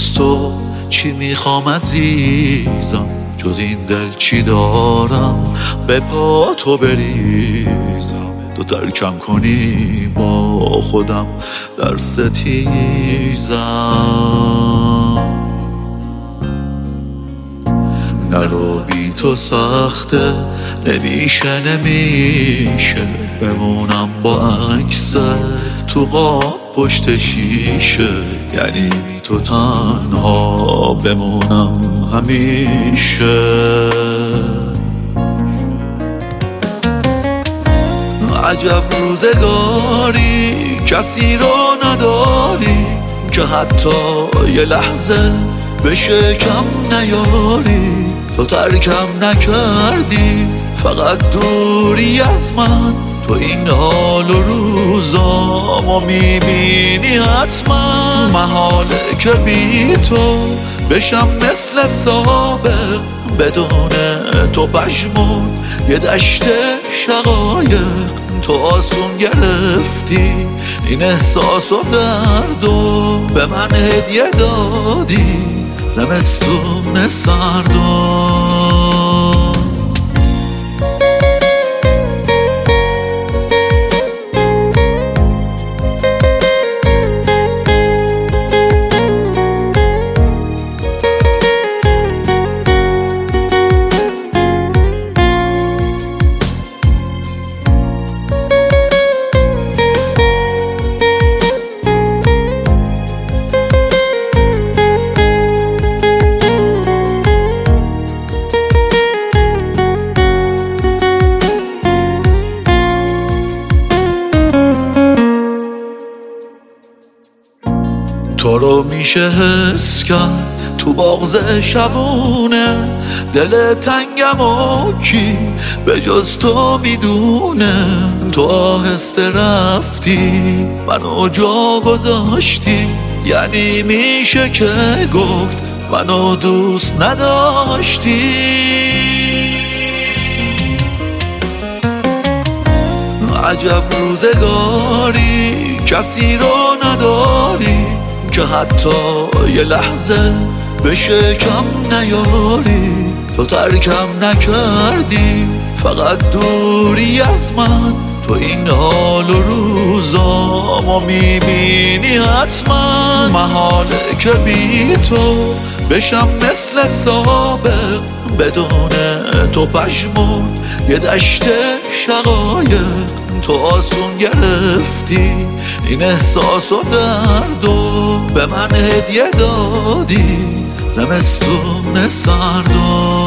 از تو چی میخوام عزیزم، جز این دل چی دارم به پا تو بریزم. تو ترکم کنی با خودم در ستیزم. نرو بی تو سخته، نمیشه بمونم با عکس تو قاب پشت شیشه. یعنی بی تو تنها بمونم همیشه. عجب روزگاری کسی رو نداری که حتی یه لحظه بشه کم نیاری. تو ترکم نکردی فقط دوری از من، تو این حال و روزامو میبینی حتما. محاله که بی تو بشم مثل سابق، بدون تو پشمرد یه دشت شقایق. تو آسون گرفتی این احساس و درد و به من هدیه دادی زمستون سردو. تو رو میشه حس کرد تو بغض شبونه، دل تنگم و کی به جز تو میدونه. تو آهسته رفتی منو جا گذاشتی، یعنی میشه که گفت منو دوست نداشتی. عجب روزگاری کسی رو نداری که حتی یه لحظه بشه کم نیاری. تو ترکم نکردی فقط دوری از من، تو این حال و روزامو میبینی حتما. محاله که بی تو بشم مثل سابق، بدون تو پشمرد یه دشت شقایق. تو آسون گرفتی این احساس و درد و به من هدیه دادی زمستون سردو.